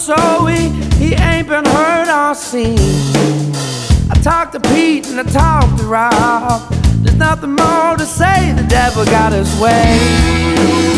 So he ain't been heard or seen. I talked to Pete and I talked to Rob. There's nothing more to say, the devil got his way.